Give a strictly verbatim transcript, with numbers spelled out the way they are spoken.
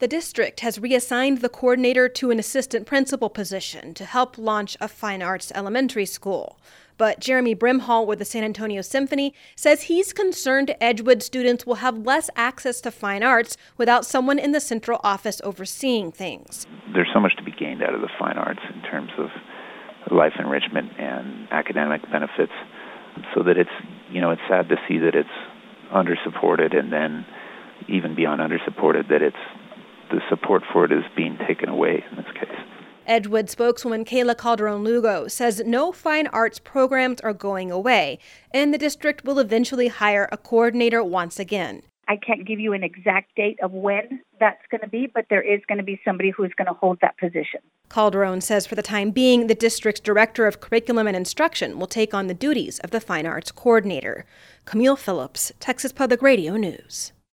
The district has reassigned the coordinator to an assistant principal position to help launch a fine arts elementary school. But Jeremy Brimhall with the San Antonio Symphony says he's concerned Edgewood students will have less access to fine arts without someone in the central office overseeing things. There's so much to be gained out of the fine arts in terms of life enrichment and academic benefits, so that it's, you know, it's sad to see that it's under-supported, and then even beyond under-supported, that it's the support for it is being taken away in this case. Edgewood spokeswoman Kayla Calderon-Lugo says no fine arts programs are going away, and the district will eventually hire a coordinator once again. I can't give you an exact date of when that's going to be, but there is going to be somebody who's going to hold that position. Calderon says for the time being, the district's director of curriculum and instruction will take on the duties of the fine arts coordinator. Camille Phillips, Texas Public Radio News.